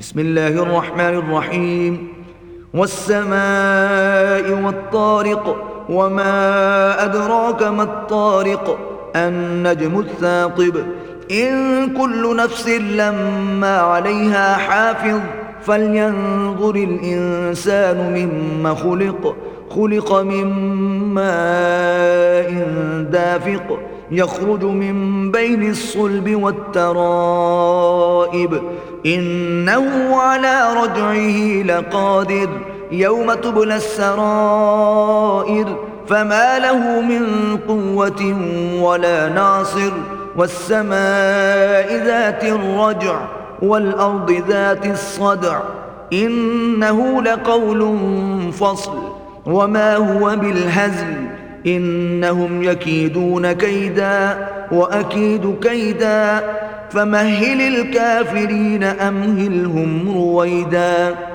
بسم الله الرحمن الرحيم. والسماء والطارق، وما أدراك ما الطارق، النجم الثاقب. إن كل نفس لما عليها حافظ، فلينظر الإنسان مما خلق. خلق من ماء دافق، يخرج من بين الصلب والترائب. إنه على رجعه لقادر. يوم تبلى السرائر، فما له من قوة ولا ناصر. والسماء ذات الرجع، والأرض ذات الصدع. إنه لقول فصل، وما هو بالهزل. إنهم يكيدون كيدا، وأكيد كيدا. فمهل الكافرين أمهلهم رويدا.